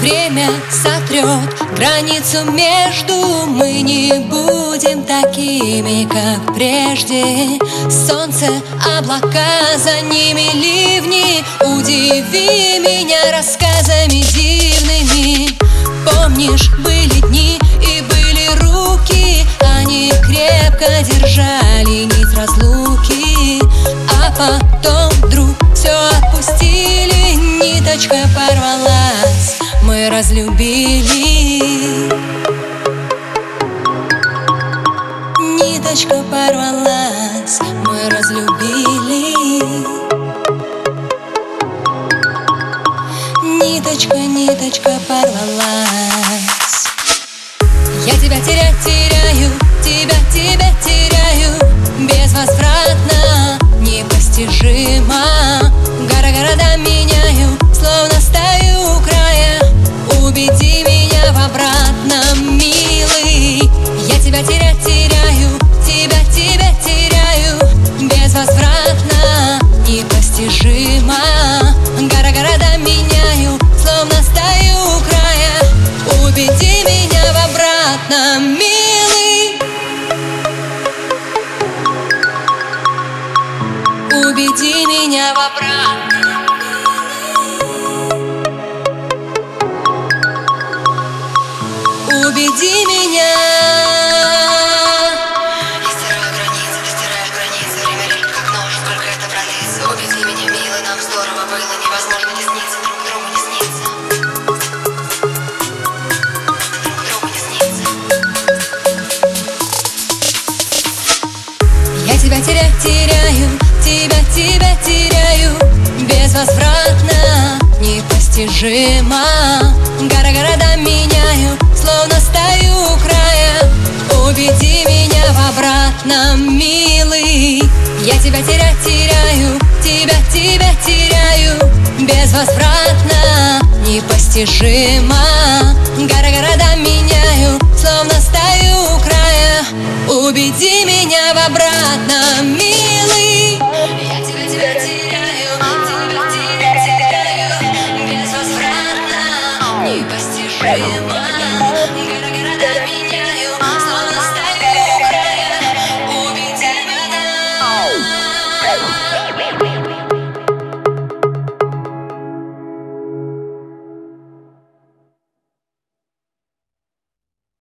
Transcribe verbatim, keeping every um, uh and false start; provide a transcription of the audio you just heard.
Время сотрет границу между. Мы не будем такими, как прежде. Солнце, облака, за ними ливни. Удиви меня рассказами дивными. Помнишь, были дни и были руки, они крепко держали нить разлуки. А потом вдруг все отпустили, ниточка порвалась, мы разлюбили. Ниточка порвалась, мы разлюбили. Ниточка, ниточка порвалась. Я тебя терять теряю, тебя, тебя теряю. Безвозвратно, непостижимо. Гора города меняю, словно стою у края. Убеди меня в обратном, милый. Я тебя терять теряю, тебя, тебя теряю. Безвозвратно, непостижимо. Гора города меняю, словно стою у края. Убеди меня в обратном, милый. Убеди меня в обратном. Убеди меня. Я стираю границы, ты стираешь границы. Время лежит как нож, сколько это продлится. Убеди меня, милый, нам здорово было. Невозможно не сниться, друг другу не снится. Друг другу не снится. Я тебя терять теряю, тебя, тебя теряю. Безвозвратно, непостижимо. Гора города меняю, словно стою у края. Убеди меня в обратном, милый. Я тебя терять теряю, тебя, тебя теряю. Безвозвратно, непостижимо. Гора города меняю, словно стою у края. Убеди меня в обратном, милый.